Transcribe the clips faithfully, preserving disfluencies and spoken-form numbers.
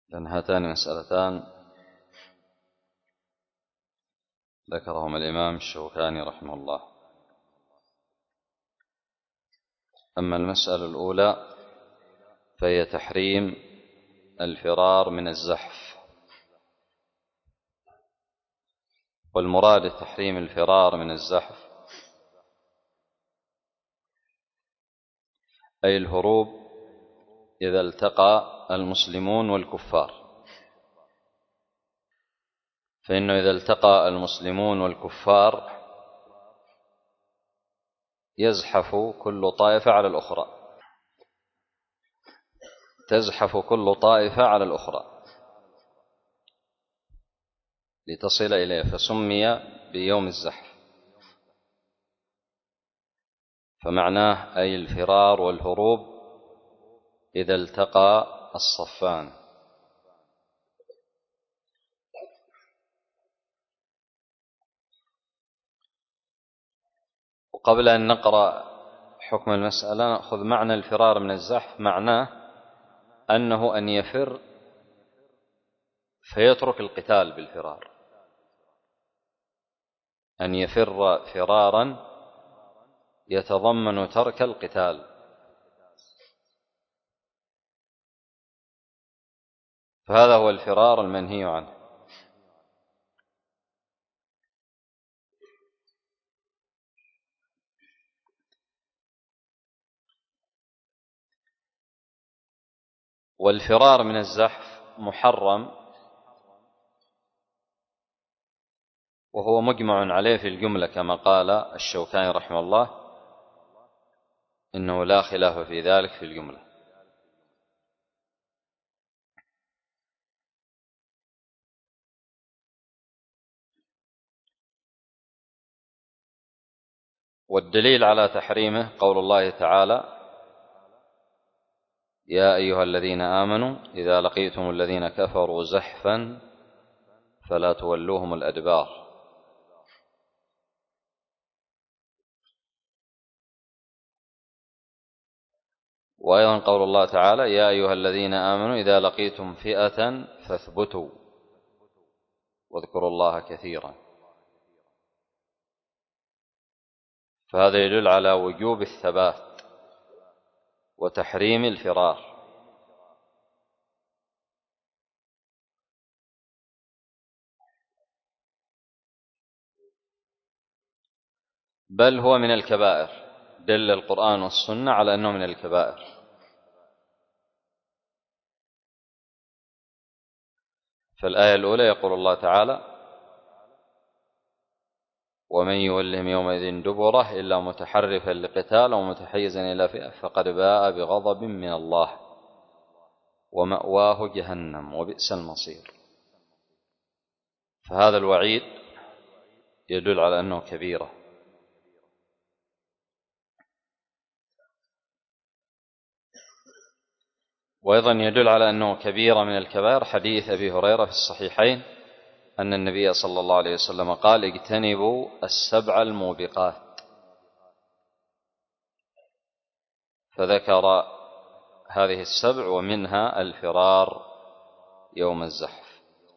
لأن هاتان مسألتان ذكرهما الإمام الشوكاني رحمه الله. أما المسألة الأولى فهي تحريم الفرار من الزحف، والمراد تحريم الفرار من الزحف أي الهروب إذا التقى المسلمون والكفار، فإنه إذا التقى المسلمون والكفار يزحف كل طائفة على الأخرى، تزحف كل طائفة على الأخرى لتصل إليه، فسمي بيوم الزحف. فمعناه أي الفرار والهروب إذا التقى الصفان. وقبل أن نقرأ حكم المسألة نأخذ معنى الفرار من الزحف. معناه أنه أن يفر فيترك القتال بالفرار، أن يفر فرارا يتضمن ترك القتال. فهذا هو الفرار المنهي عنه. والفرار من الزحف محرم، وهو مجمع عليه في الجملة كما قال الشوكاني رحمه الله، إنه لا خلاف في ذلك في الجملة. والدليل على تحريمه قول الله تعالى: يا أيها الذين آمنوا إذا لقيتم الذين كفروا زحفا فلا تولوهم الأدبار. وأيضا قول الله تعالى: يا أيها الذين آمنوا إذا لقيتم فئة فاثبتوا واذكروا الله كثيرا. فهذا يدل على وجوب الثبات وتحريم الفرار. بل هو من الكبائر، دل القرآن والسنة على أنه من الكبائر. فالآية الأولى يقول الله تعالى: ومن يولهم يومئذ دبره إلا متحرفا لقتال أو متحيزا إلى فئة فقد باء بغضب من الله ومأواه جهنم وبئس المصير. فهذا الوعيد يدل على أنه كبيرة. وأيضا يدل على أنه كبيرة من الكبائر حديث أبي هريرة في الصحيحين أن النبي صلى الله عليه وسلم قال: اجتنبوا السبع الموبقات. فذكر هذه السبع ومنها الفرار يوم الزحف.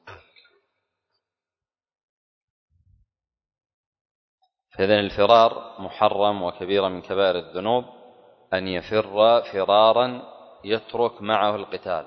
فإذن الفرار محرم وكبيرة من كبائر الذنوب، أن يفر فرارا يترك معه القتال.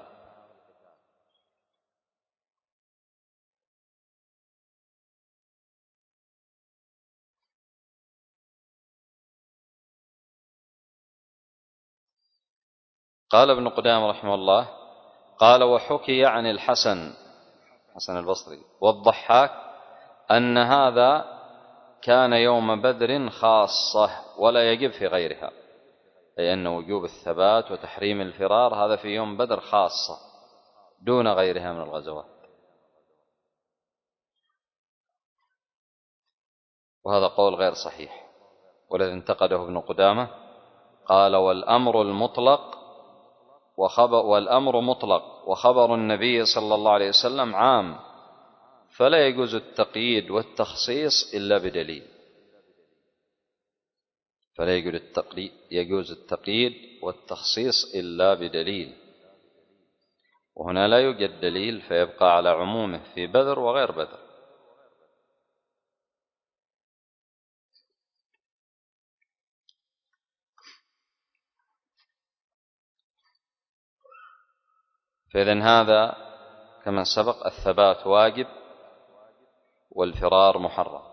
قال ابن قدامة رحمه الله: قال: وحكي عن الحسن حسن البصري والضحاك أن هذا كان يوم بدر خاصة ولا يجب في غيرها، أي أن وجوب الثبات وتحريم الفرار هذا في يوم بدر خاصة دون غيرها من الغزوات. وهذا قول غير صحيح، والذي انتقده ابن قدامة قال: والأمر المطلق وخبر والأمر مطلق وخبر النبي صلى الله عليه وسلم عام، فلا يجوز التقييد والتخصيص إلا بدليل. فلا يجوز التقييد والتخصيص إلا بدليل. وهنا لا يوجد دليل فيبقى على عمومه في بدر وغير بدر. فإذن هذا كما سبق الثبات واجب والفرار محرم.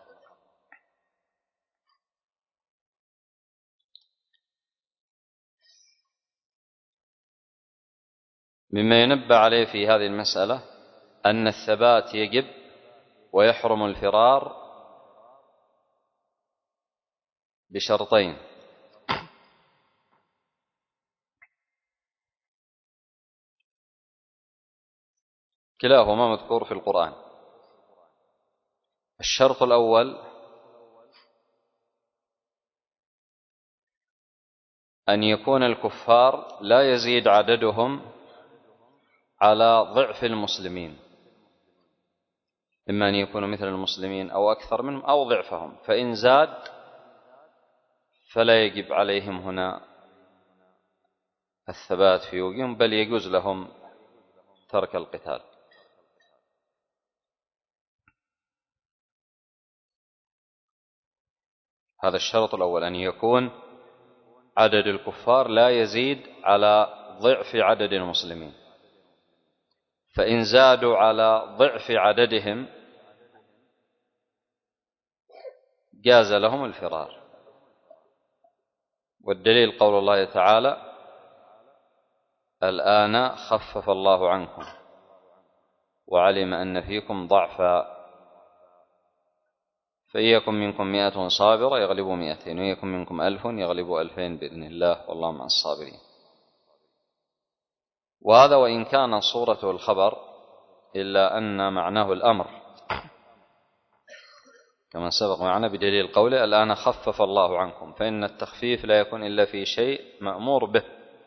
مما ينبه عليه في هذه المسألة أن الثبات يجب ويحرم الفرار بشرطين: كلاهما مذكور في القرآن. الشرط الأول أن يكون الكفار لا يزيد عددهم على ضعف المسلمين، إما أن يكونوا مثل المسلمين أو أكثر منهم أو ضعفهم، فإن زاد فلا يجب عليهم هنا الثبات في وجههم، بل يجوز لهم ترك القتال. هذا الشرط الأول، أن يكون عدد الكفار لا يزيد على ضعف عدد المسلمين، فإن زادوا على ضعف عددهم جاز لهم الفرار. والدليل قول الله تعالى: الآن خفف الله عنكم وعلم أن فيكم ضعفا فإن يكن منكم مئة صابرة يغلبوا مئتين وإن يكن منكم ألف يغلبوا ألفين بإذن الله والله مع الصابرين. وهذا وإن كان صورته الخبر إلا أن معناه الأمر، كما سبق معنا بدليل قوله: الآن خفف الله عنكم، فإن التخفيف لا يكون إلا في شيء مأمور به،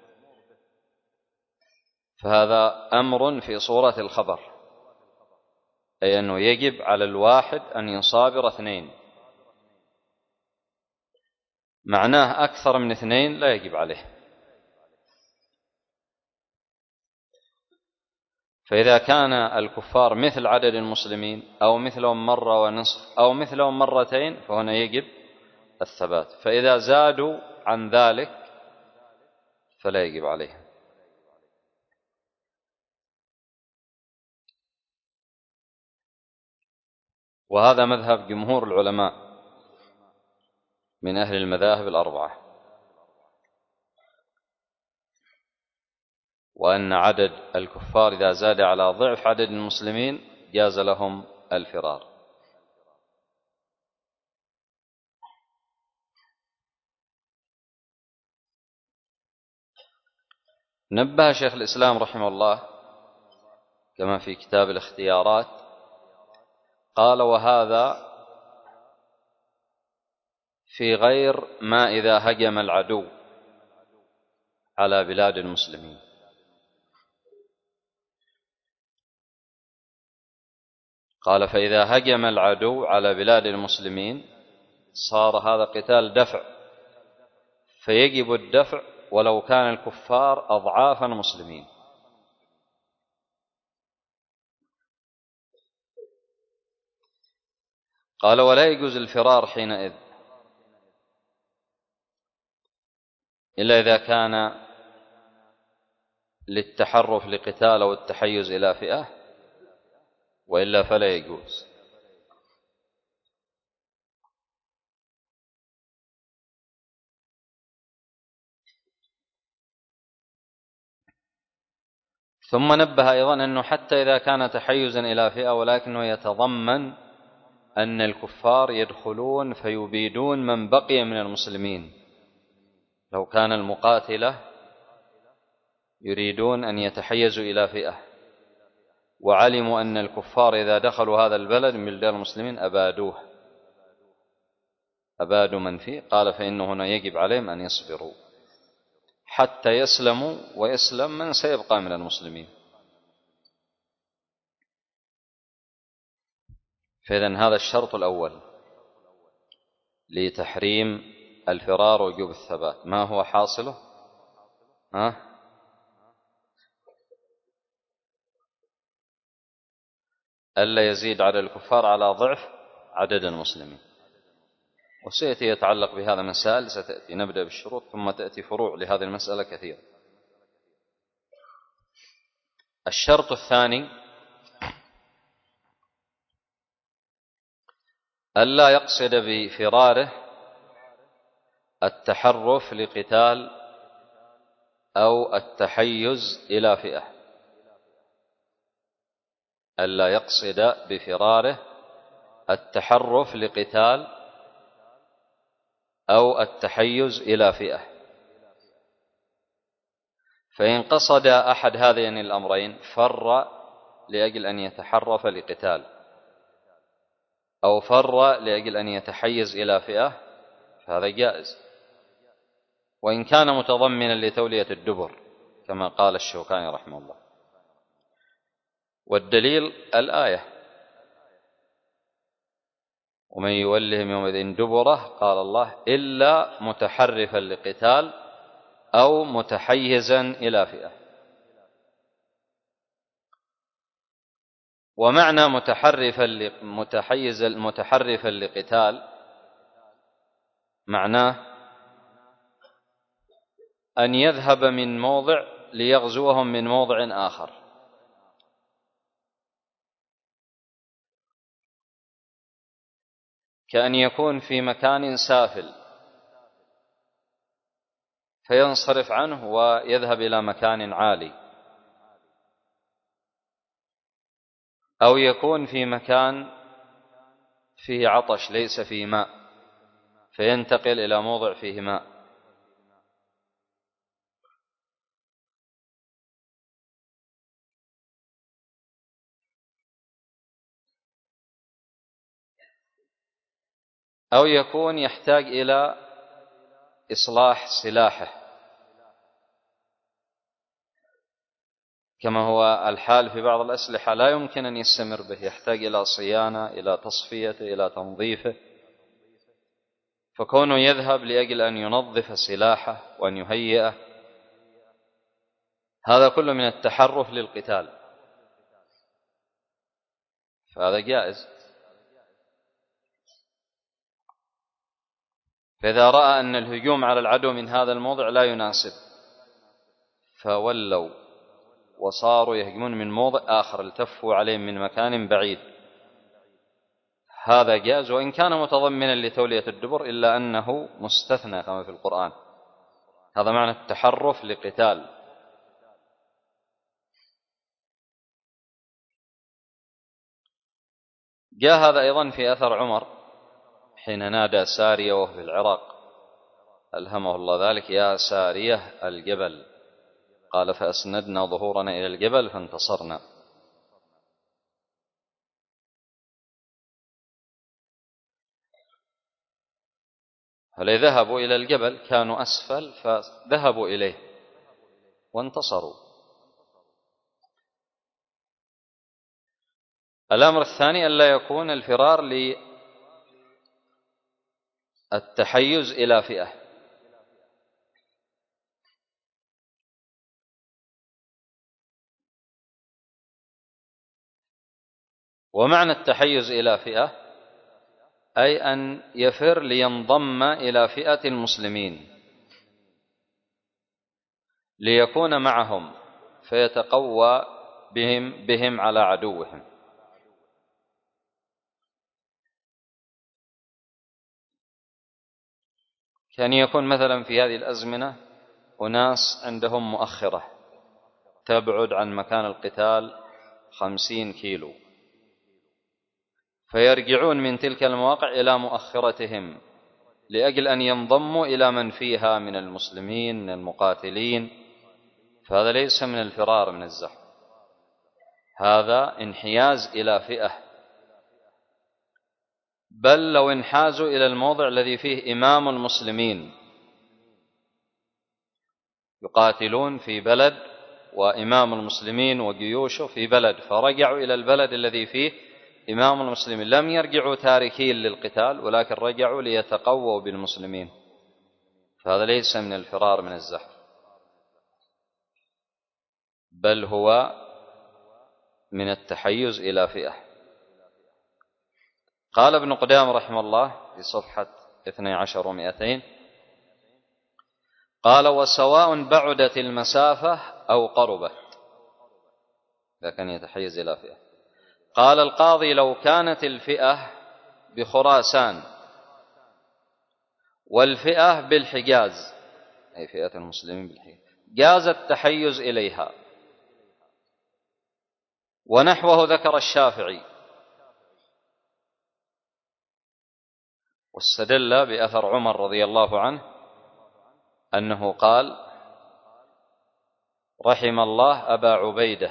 فهذا أمر في صورة الخبر، أي أنه يجب على الواحد أن يصابر اثنين. معناه أكثر من اثنين لا يجب عليه. فإذا كان الكفار مثل عدد المسلمين أو مثلهم مرة ونصف أو مثلهم مرتين فهنا يجب الثبات، فإذا زادوا عن ذلك فلا يجب عليه. وهذا مذهب جمهور العلماء من أهل المذاهب الأربعة، وأن عدد الكفار إذا زاد على ضعف عدد المسلمين جاز لهم الفرار. نبه شيخ الإسلام رحمه الله كما في كتاب الاختيارات، قال: وهذا في غير ما إذا هجم العدو على بلاد المسلمين. قال: فإذا هجم العدو على بلاد المسلمين صار هذا قتال دفع، فيجب الدفع ولو كان الكفار أضعاف المسلمين. قال: ولا يجوز الفرار حينئذ إلا إذا كان للتحرف لقتال أو التحيز إلى فئة، وإلا فلا يجوز. ثم نبه أيضا أنه حتى إذا كان تحيزا إلى فئة ولكنه يتضمن أن الكفار يدخلون فيبيدون من بقي من المسلمين، لو كان المقاتلة يريدون أن يتحيزوا إلى فئة وعلموا أن الكفار إذا دخلوا هذا البلد من بلدان المسلمين أبادوه أبادوا من فيه، قال: فإنه هنا يجب عليهم أن يصبروا حتى يسلموا ويسلم من سيبقى من المسلمين. فإذن هذا الشرط الأول لتحريم الفرار ووجوب الثبات. ما هو حاصله؟ ها؟ ألا يزيد عدد الكفار على ضعف عدد المسلمين. وسيأتي يتعلق بهذا مسائل ستأتي، نبدأ بالشروط ثم تأتي فروع لهذه المسألة كثيرة. الشرط الثاني ألا يقصد بفراره التحرف لقتال أو التحيز إلى فئة، ألا يقصد بفراره التحرف لقتال أو التحيز إلى فئة. فإن قصد أحد هذين الأمرين، فر لأجل أن يتحرف لقتال أو فر لأجل أن يتحيز إلى فئة، فهذا جائز، وإن كان متضمنا لتولية الدبر كما قال الشوكاني رحمه الله. والدليل الآية: ومن يولهم يومئذ دبره قال الله إلا متحرفا لقتال أو متحيزا إلى فئة. ومعنى متحرفا متحيزا متحرفا لقتال معناه أن يذهب من موضع ليغزوهم من موضع آخر، كأن يكون في مكان سافل فينصرف عنه ويذهب إلى مكان عالي، أو يكون في مكان فيه عطش ليس فيه ماء فينتقل إلى موضع فيه ماء. أو يكون يحتاج إلى إصلاح سلاحه كما هو الحال في بعض الأسلحة لا يمكن أن يستمر به، يحتاج إلى صيانة، إلى تصفيته، إلى تنظيفه، فكونه يذهب لأجل أن ينظف سلاحه وأن يهيئه، هذا كله من التحرف للقتال، فهذا جائز. فإذا رأى أن الهجوم على العدو من هذا الموضع لا يناسب فولوا وصاروا يهجمون من موضع آخر، التفوا عليهم من مكان بعيد، هذا جائز وإن كان متضمنا لتولية الدبر، إلا أنه مستثنى كما في القرآن. هذا معنى التحرف لقتال. جاء هذا أيضا في أثر عمر حين نادى سارية وهو في العراق ألهمه الله ذلك: يا سارية الجبل، قال فأسندنا ظهورنا إلى الجبل فانتصرنا. فلي ذهبوا إلى الجبل كانوا أسفل فذهبوا إليه وانتصروا. الأمر الثاني ألا يكون الفرار للتحيز إلى فئة، ومعنى التحيز إلى فئة أي أن يفر لينضم إلى فئة المسلمين ليكون معهم فيتقوى بهم, بهم على عدوهم. كان يكون مثلا في هذه الأزمنة أناس عندهم مؤخرة تبعد عن مكان القتال خمسين كيلو، فيرجعون من تلك المواقع إلى مؤخرتهم لأجل أن ينضموا إلى من فيها من المسلمين من المقاتلين، فهذا ليس من الفرار من الزحف، هذا انحياز إلى فئة. بل لو انحازوا إلى الموضع الذي فيه إمام المسلمين يقاتلون في بلد وإمام المسلمين وجيوشه في بلد، فرجعوا إلى البلد الذي فيه إمام المسلمين، لم يرجعوا تاركين للقتال ولكن رجعوا ليتقووا بالمسلمين، فهذا ليس من الفرار من الزحف، بل هو من التحيز إلى فئة. قال ابن قدامة رحمه الله في صفحة اثني عشر ومئتين قال: وسواء بعدت المسافة أو قربت، إذا كان يتحيز إلى فئة. قال القاضي: لو كانت الفئة بخراسان والفئة بالحجاز، أي فئة المسلمين بالحجاز، جاز التحيز إليها. ونحوه ذكر الشافعي، واستدل بأثر عمر رضي الله عنه أنه قال: رحم الله أبا عبيدة،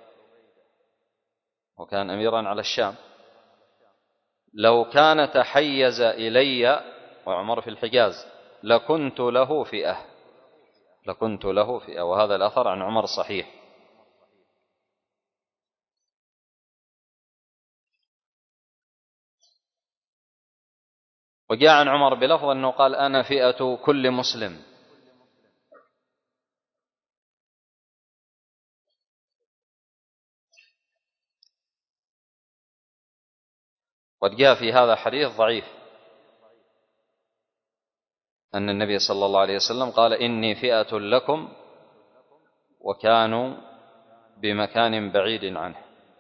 وكان أميرا على الشام، لو كان تحيز إلي، وعمر في الحجاز، لكنت له فئة، لكنت له فئة. وهذا الأثر عن عمر صحيح. وجاء عن عمر بلفظ أنه قال: أنا فئة كل مسلم. قد جاء في هذا حديث ضعيف أن النبي صلى الله عليه وسلم قال: إني فئة لكم، وكانوا بمكان بعيد عنه.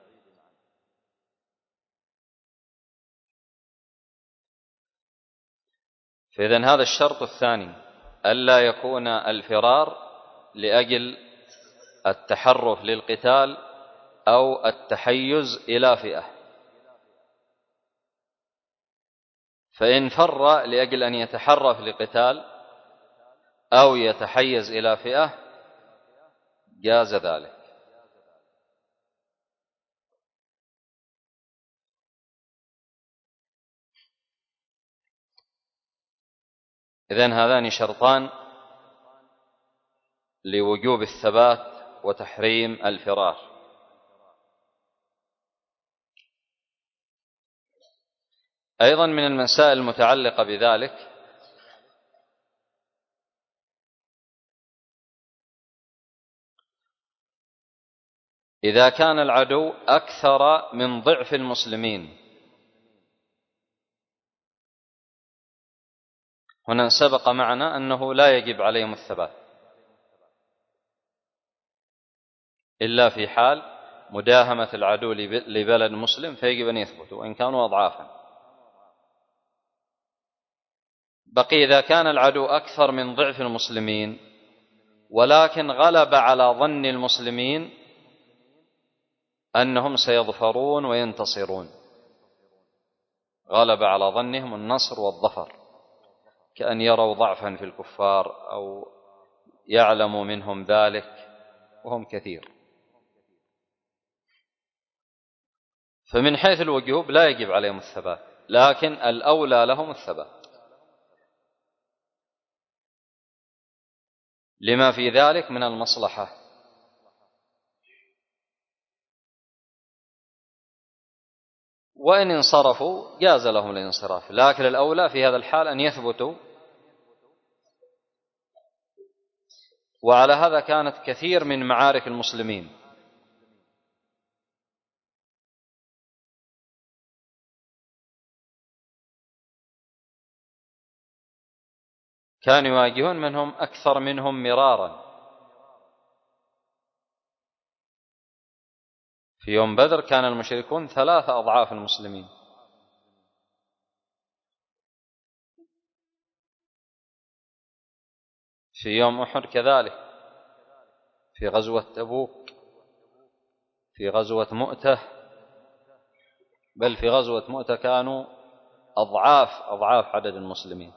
فإذن هذا الشرط الثاني، ألا يكون الفرار لأجل التحرف للقتال أو التحيز إلى فئة. فإن فر لأجل أن يتحرف لقتال أو يتحيز إلى فئة جاز ذلك. إذن هذان شرطان لوجوب الثبات وتحريم الفرار. أيضا من المسائل المتعلقة بذلك إذا كان العدو أكثر من ضعف المسلمين. هنا سبق معنا أنه لا يجب عليهم الثبات إلا في حال مداهمة العدو لبلد مسلم، فيجب أن يثبتوا وإن كانوا أضعافا. بقي إذا كان العدو أكثر من ضعف المسلمين ولكن غلب على ظن المسلمين أنهم سيظفرون وينتصرون، غلب على ظنهم النصر والظفر، كأن يروا ضعفا في الكفار أو يعلموا منهم ذلك وهم كثير. فمن حيث الوجوب لا يجب عليهم الثبات، لكن الأولى لهم الثبات لما في ذلك من المصلحة. وإن انصرفوا جاز لهم الانصراف، لكن الأولى في هذا الحال أن يثبتوا. وعلى هذا كانت كثير من معارك المسلمين كانوا يواجهون منهم أكثر منهم مرارا. في يوم بدر كان المشركون ثلاثة أضعاف المسلمين. في يوم أحد كذلك، في غزوة تبوك، في غزوة مؤتة، بل في غزوة مؤتة كانوا أضعاف أضعاف عدد المسلمين،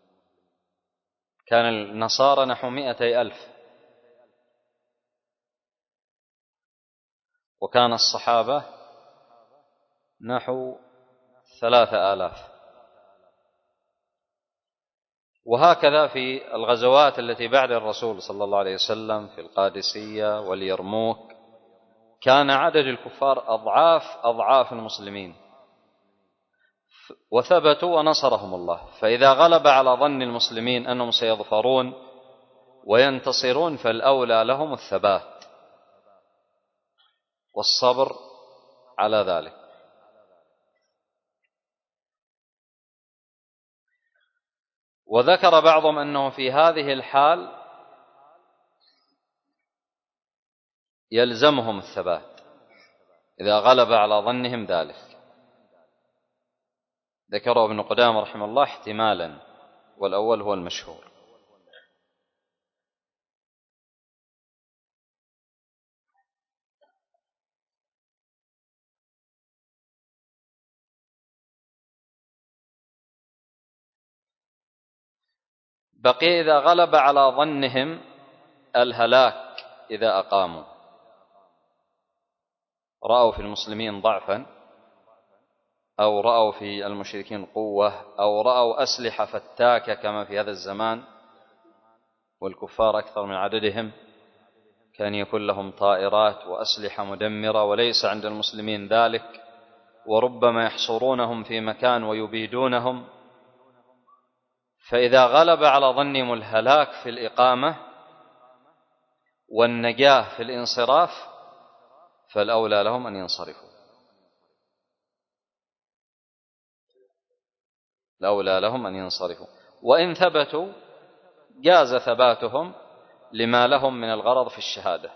كان النصارى نحو مئتي ألف، وكان الصحابة نحو ثلاثة آلاف. وهكذا في الغزوات التي بعد الرسول صلى الله عليه وسلم، في القادسية واليرموك، كان عدد الكفار أضعاف أضعاف المسلمين، وثبتوا ونصرهم الله. فإذا غلب على ظن المسلمين أنهم سيظفرون وينتصرون فالأولى لهم الثبات والصبر على ذلك. وذكر بعضهم أنه في هذه الحال يلزمهم الثبات إذا غلب على ظنهم ذلك. ذكره ابن قدامة رحمه الله احتمالا، والأول هو المشهور. بقي إذا غلب على ظنهم الهلاك إذا أقاموا، رأوا في المسلمين ضعفا، أو رأوا في المشركين قوة، أو رأوا أسلحة فتاكة كما في هذا الزمان والكفار أكثر من عددهم، كان يكون لهم طائرات وأسلحة مدمرة وليس عند المسلمين ذلك، وربما يحصرونهم في مكان ويبيدونهم. فإذا غلب على ظنهم الهلاك في الإقامة والنجاة في الانصراف فالأولى لهم أن ينصرفوا، الأولى لهم أن ينصرفوا. وإن ثبتوا جاز ثباتهم لما لهم من الغرض في الشهادة،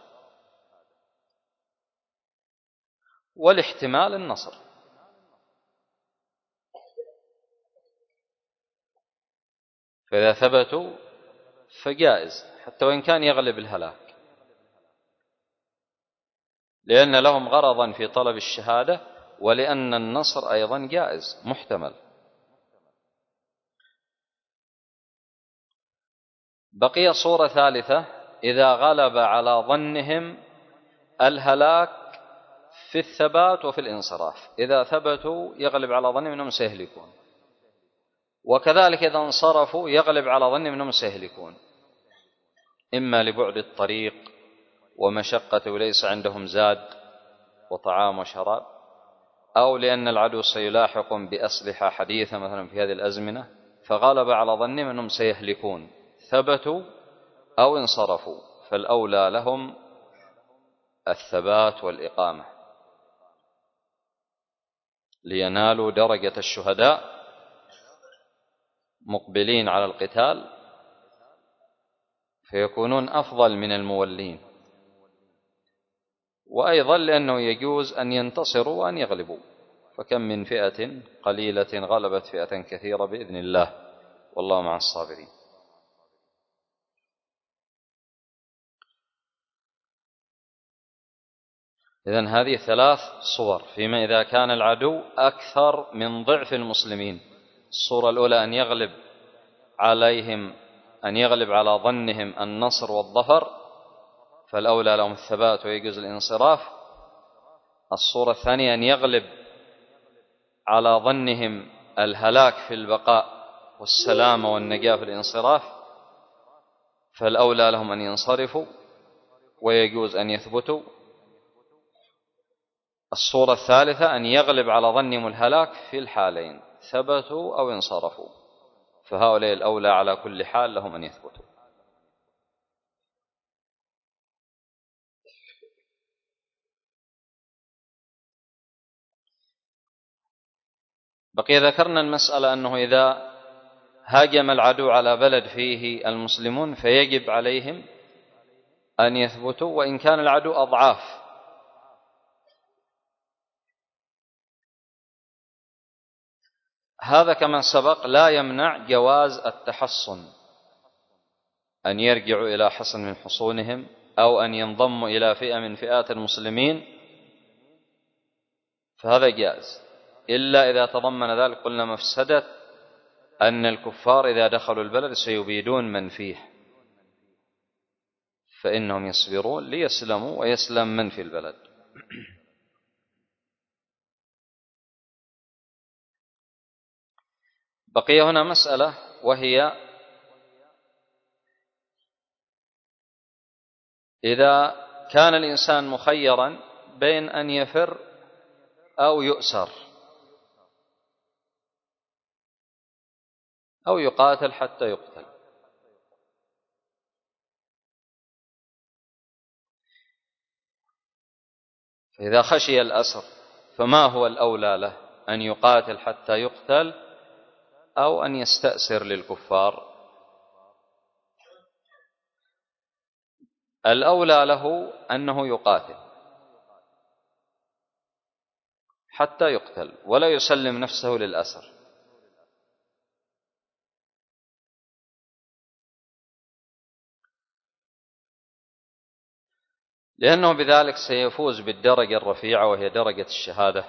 والاحتمال النصر. فإذا ثبتوا فجائز حتى وإن كان يغلب الهلاك، لأن لهم غرضا في طلب الشهادة، ولأن النصر أيضا جائز محتمل. بقي صورة ثالثة: إذا غلب على ظنهم الهلاك في الثبات وفي الانصراف. إذا ثبتوا يغلب على ظنهم أنهم سيهلكون، وكذلك إذا انصرفوا يغلب على ظنهم أنهم سيهلكون، إما لبعد الطريق ومشقة وليس عندهم زاد وطعام وشراب، أو لأن العدو سيلاحقهم بأسلحة حديثة مثلا في هذه الأزمنة، فغلب على ظنهم أنهم سيهلكون، ثبتوا أو انصرفوا، فالأولى لهم الثبات والإقامة لينالوا درجة الشهداء مقبلين على القتال، فيكونون أفضل من المولين. وأيضا لأنه يجوز أن ينتصروا وأن يغلبوا، فكم من فئة قليلة غلبت فئة كثيرة بإذن الله، والله مع الصابرين. إذن هذه ثلاث صور فيما إذا كان العدو أكثر من ضعف المسلمين. الصورة الأولى أن يغلب عليهم، أن يغلب على ظنهم النصر والظفر، فالأولى لهم الثبات ويجوز الانصراف. الصورة الثانية أن يغلب على ظنهم الهلاك في البقاء والسلامة والنجاة في الانصراف، فالأولى لهم أن ينصرفوا ويجوز أن يثبتوا. الصورة الثالثة أن يغلب على ظنهم الهلاك في الحالين، ثبتوا أو انصرفوا، فهؤلاء الأولى على كل حال لهم أن يثبتوا. بقي ذكرنا المسألة أنه إذا هاجم العدو على بلد فيه المسلمون فيجب عليهم أن يثبتوا وإن كان العدو أضعاف. هذا كما سبق لا يمنع جواز التحصن، أن يرجعوا إلى حصن من حصونهم أو أن ينضموا إلى فئة من فئات المسلمين، فهذا جائز، إلا إذا تضمن ذلك قلنا مفسدة أن الكفار إذا دخلوا البلد سيبيدون من فيه، فإنهم يصبرون ليسلموا ويسلم من في البلد. بقي هنا مسألة، وهي إذا كان الإنسان مخيرا بين أن يفر أو يؤسر أو يقاتل حتى يقتل، فإذا خشي الأسر فما هو الأولى له؟ أن يقاتل حتى يقتل أو أن يستأسر للكفار. الأولى له أنه يقاتل حتى يقتل ولا يسلم نفسه للأسر، لأنه بذلك سيفوز بالدرجة الرفيعة وهي درجة الشهادة،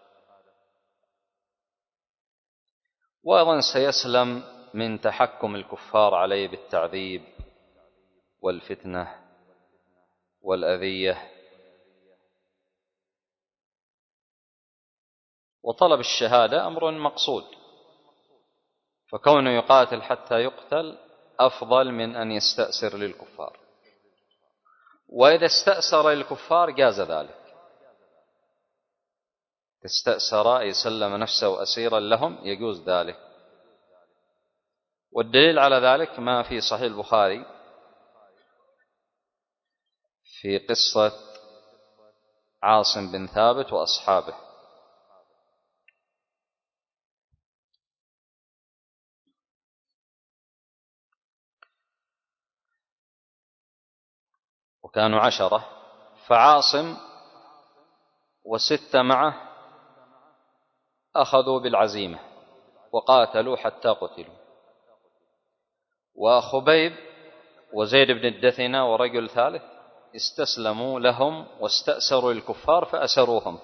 وأيضا سيسلم من تحكم الكفار عليه بالتعذيب والفتنة والأذية. وطلب الشهادة أمر مقصود، فكونه يقاتل حتى يقتل أفضل من أن يستأسر للكفار، وإذا استأسر للكفار جاز ذلك، استأسر أي سلم نفسه أسيرا لهم يجوز ذلك. والدليل على ذلك ما في صحيح البخاري في قصة عاصم بن ثابت وأصحابه. وكانوا عشرة، فعاصم وستة معه أخذوا بالعزيمة وقاتلوا حتى قتلوا، وخبيب وزيد بن الدثنة ورجل ثالث استسلموا لهم واستأسروا الكفار فأسروهم.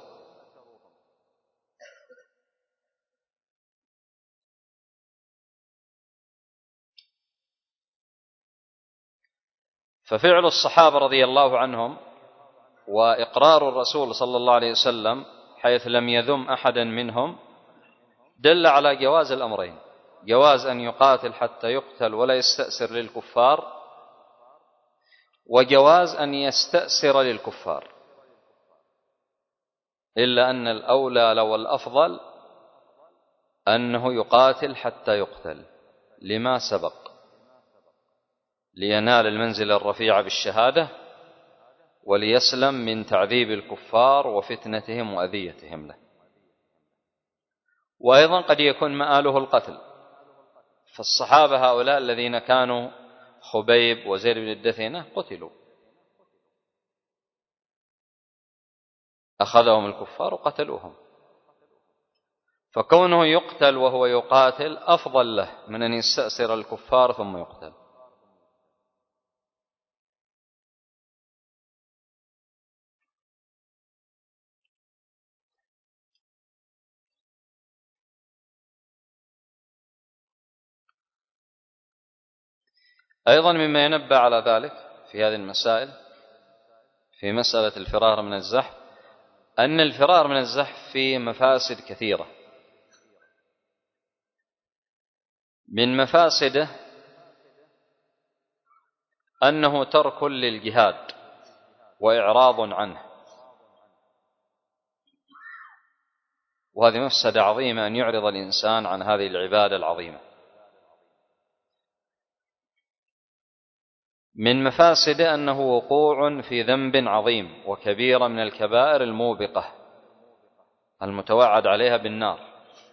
ففعل الصحابة رضي الله عنهم وإقرار الرسول صلى الله عليه وسلم حيث لم يذم أحدا منهم دل على جواز الأمرين: جواز أن يقاتل حتى يقتل ولا يستأسر للكفار، وجواز أن يستأسر للكفار، إلا أن الأولى لو الأفضل أنه يقاتل حتى يقتل لما سبق، لينال المنزل الرفيع بالشهادة وليسلم من تعذيب الكفار وفتنتهم وأذيتهم له. وأيضا قد يكون مآله القتل، فالصحابة هؤلاء الذين كانوا خبيب وزيد بن الدثنة قتلوا، أخذهم الكفار وقتلوهم، فكونه يقتل وهو يقاتل أفضل له من أن يستأسر الكفار ثم يقتل. أيضا مما ينبه على ذلك في هذه المسائل في مسألة الفرار من الزحف أن الفرار من الزحف فيه مفاسد كثيرة. من مفاسده أنه ترك للجهاد وإعراض عنه، وهذه مفسدة عظيمة أن يعرض الإنسان عن هذه العبادة العظيمة. من مفاسده أنه وقوع في ذنب عظيم وكبيرة من الكبائر الموبقة المتوعد عليها بالنار.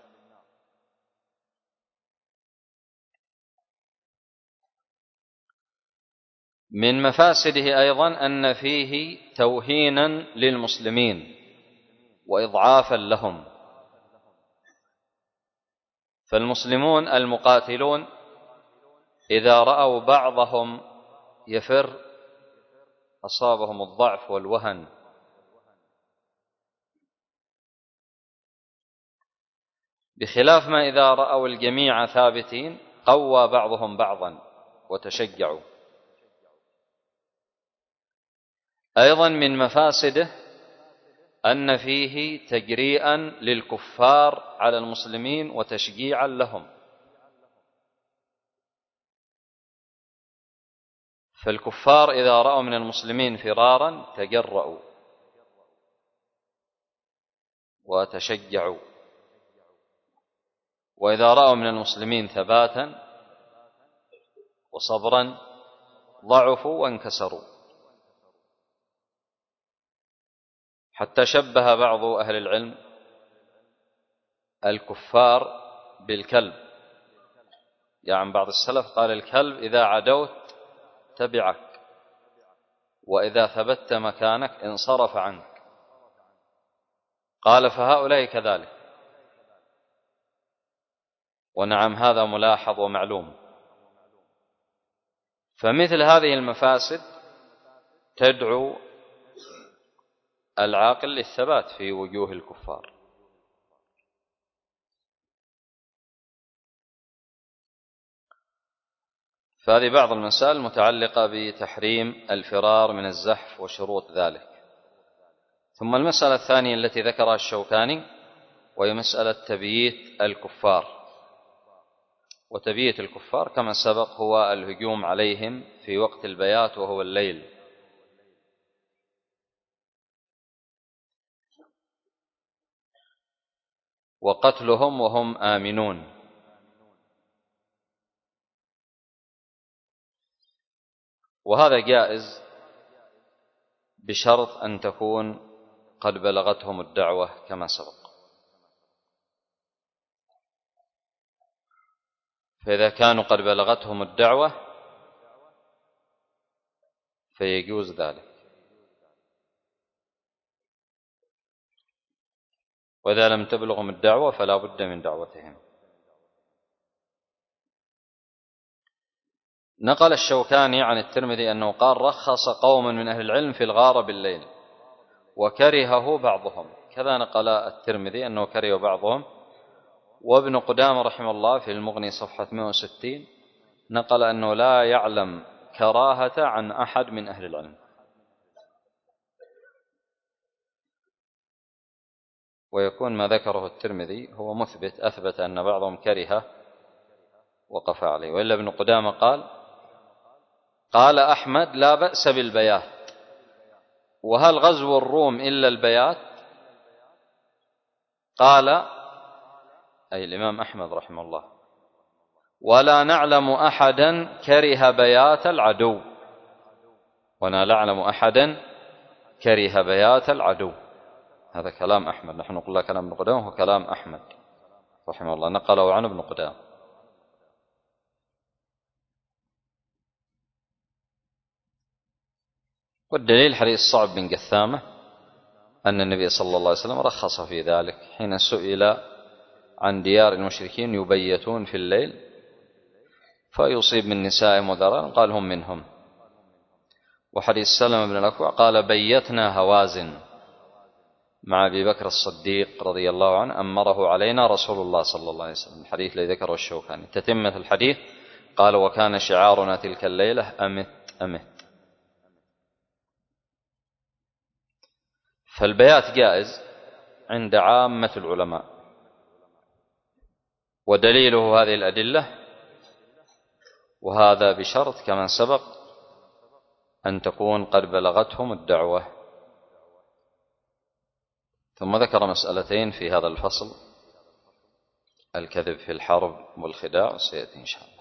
من مفاسده أيضا أن فيه توهينا للمسلمين وإضعافا لهم، فالمسلمون المقاتلون إذا رأوا بعضهم يفر أصابهم الضعف والوهن، بخلاف ما إذا رأوا الجميع ثابتين قوى بعضهم بعضا وتشجعوا. أيضا من مفاسده أن فيه تجريئا للكفار على المسلمين وتشجيعا لهم، فالكفار إذا رأوا من المسلمين فرارا تجرؤوا وتشجعوا، وإذا رأوا من المسلمين ثباتا وصبرا ضعفوا وانكسروا، حتى شبه بعض أهل العلم الكفار بالكلب يعني عن بعض السلف قال الكلب إذا عدوت تبعك، وإذا ثبت مكانك انصرف عنك. قال فهؤلاء كذلك. ونعم هذا ملاحظ ومعلوم. فمثل هذه المفاسد تدعو العاقل للثبات في وجوه الكفار. فهذه بعض المسائل المتعلقة بتحريم الفرار من الزحف وشروط ذلك. ثم المسألة الثانية التي ذكرها الشوكاني وهي مسألة تبييت الكفار. وتبييت الكفار كما سبق هو الهجوم عليهم في وقت البيات وهو الليل، وقتلهم وهم آمنون. وهذا جائز بشرط أن تكون قد بلغتهم الدعوة كما سبق. فإذا كانوا قد بلغتهم الدعوة فيجوز ذلك، وإذا لم تبلغهم الدعوة فلا بد من دعوتهم. نقل الشوكاني عن الترمذي أنه قال رخص قوم من أهل العلم في الغار بالليل وكرهه بعضهم. كذا نقل الترمذي أنه كره بعضهم. وابن قدامة رحمه الله في المغني صفحة مئة وستين نقل أنه لا يعلم كراهة عن أحد من أهل العلم. ويكون ما ذكره الترمذي هو مثبت، أثبت أن بعضهم كره وقف عليه. وإلا ابن قدامة قال قال أحمد لا بأس بالبيات، وهل غزو الروم إلا البيات؟ قال أي الإمام أحمد رحمه الله ولا نعلم أحدا كره بيات العدو، ولا نعلم أحدا كره بيات العدو. هذا كلام أحمد، نحن نقول كلام ابن قدامة هو كلام أحمد رحمه الله نقله عن ابن قدامة. والدليل حديث صعب بن جثامة أن النبي صلى الله عليه وسلم رخص في ذلك حين سئل عن ديار المشركين يبيتون في الليل فيصيب من نسائهم وذراريهم قال هم منهم. وحديث سلمة بن الأكوع قال بيتنا هوازن مع أبي بكر الصديق رضي الله عنه أمره علينا رسول الله صلى الله عليه وسلم، الحديث الذي ذكره الشوكاني. تتمة الحديث قال وكان شعارنا تلك الليلة أمت أمت. فالبيات جائز عند عامة العلماء، ودليله هذه الأدلة، وهذا بشرط كما سبق أن تكون قد بلغتهم الدعوة. ثم ذكر مسألتين في هذا الفصل: الكذب في الحرب والخداع، وسيأتي إن شاء الله.